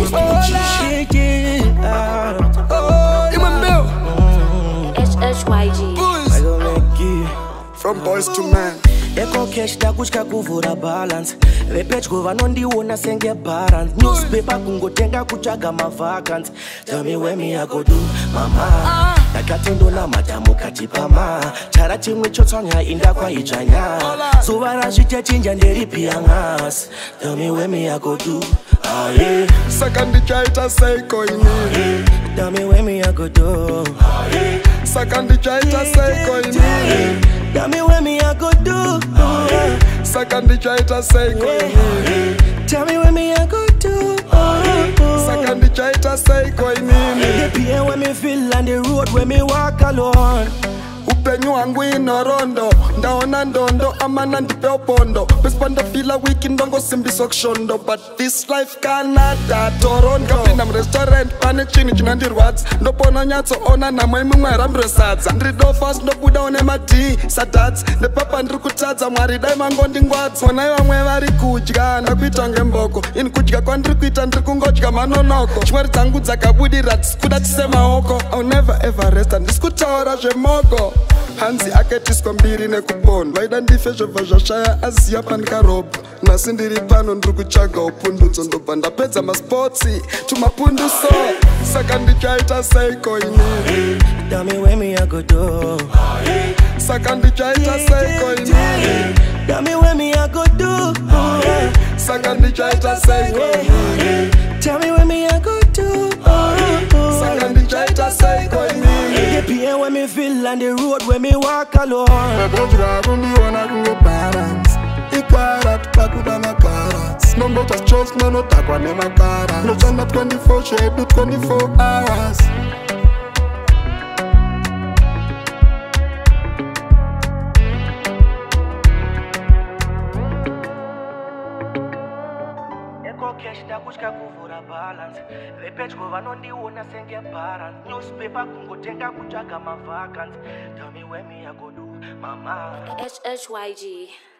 HHYG. From boys to men. Eko cash takushka kuvura balance vepedyo vanondiona senge balance newspaper kungotenga kutsvaga mavacants. Tell me where me I go do mama ndakatondona madamu kati pama chara chimwe chotswanya inda kwaidzvanya zuva razvitechinja nderipi yangas. Tell me where me I go do Saka ndichaita seiko inini. Tell me where me I go do Saka ndichaita seiko inini. Tell me where me I go do Saka ndichaita seiko inini. Tell me where me I go do Saka ndichaita seiko inini. The pain when me feel on the road when me walk alone. Upenyu wangu inorondo ndaona ndondo amana ndipe opondo pesipanda fila wiki ndongo simbiso kushondo but this life Canada Toronto kapinda mrestaurant pane chini chinandirwadza ndopona nyatsoona namwe mumwe arambirosadza ndirido fast ndobuda one madi satats ndepapa ndiri kutadza mwari dai mangondingwadza onai vamwe vari kudya ndakuita ngemboko ini kudya kwandiri kuita ndiri kungodya manonoko chimwari dzangu dzakabudira tisikuda tise maoko I'll never ever rest handisi kutaura zvemoko hanzi akatiswa mbiri nekupondwa vaida ndife zvobva zvashaya aziya pandikarobha nhasi ndiri pano ndiri kutsvaga upundutso ndobva ndapedza maspotsi tumapunduso saka ndichaita seiko inini. Tell me where me I go do Saka ndichaita seiko inini. Tell me where me I go do Saka ndichaita seiko inini. Tell me where me I go do Saka ndichaita seiko inini. The pain when me feel on the road when me walk alone. Kudya kundiona kungobalance ikarat pakuda makarats nombota chos nonotakwa nemakara noshanda 24 shedu 24 hours Eko cash takushka kuvura balance vepedyo vanondiona senge balance newspaper kungotenga kutsvaga mavacants. Tell me where me I go do mama HHYG.